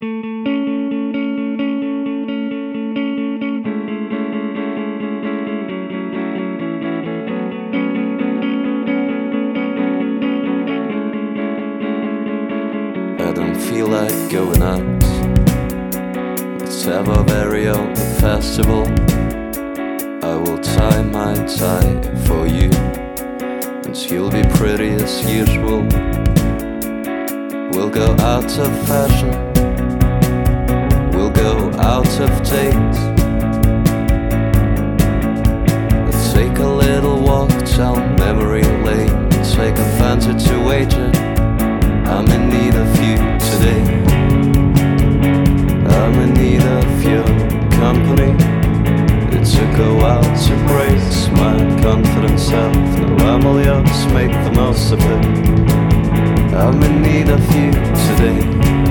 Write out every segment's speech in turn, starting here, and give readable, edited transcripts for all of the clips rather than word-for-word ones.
I don't feel like going out. Let's have our very own festival. I will tie my tie for you, and you'll be pretty as usual. We'll go out of fashion, we'll go out of date. Let's take a little walk down memory lane. Take a fancy to wager. I'm in need of you today. I'm in need of your company. It's a go out to brace my confident self. Now I'm all yours, make the most of it. I'm in need of you today.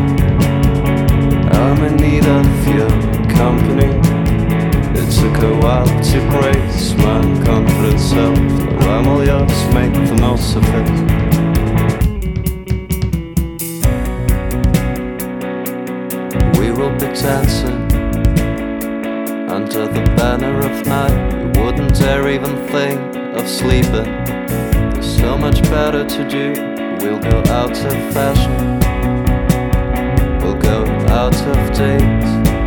I'm in need of your company. It's a go out to brace my confident self. Now I'm all yours, make the most of it. We will be dancing under the banner of night. We wouldn't dare even think of sleeping. There's so much better to do. We'll go out of fashion, we'll go out of date.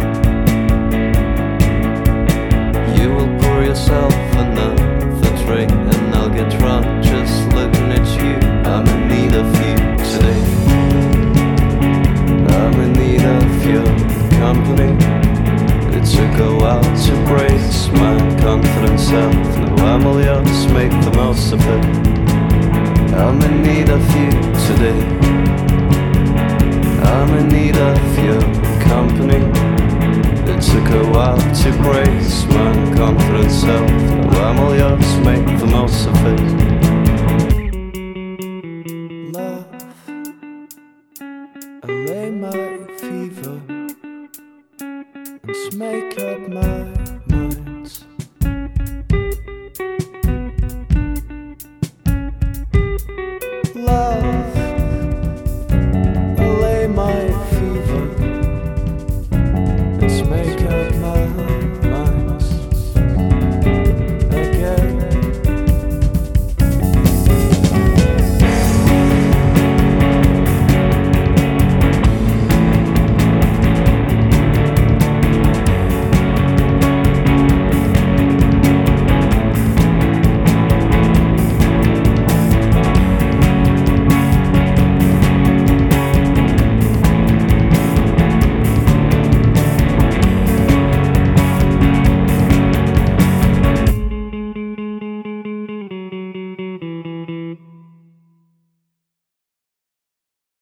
You will pour yourself another drink, and I'll get drunk just looking at you. I'm in need of you today. I'm in need of your company. It's a go out to brace my confident self. Now I'm all yours, make the most of it. I'm in need of you today. I'm in need of your company. It's a go out to brace my confident self. Now I'm all yours, make the most of it. Love, allay my fever, let's make up my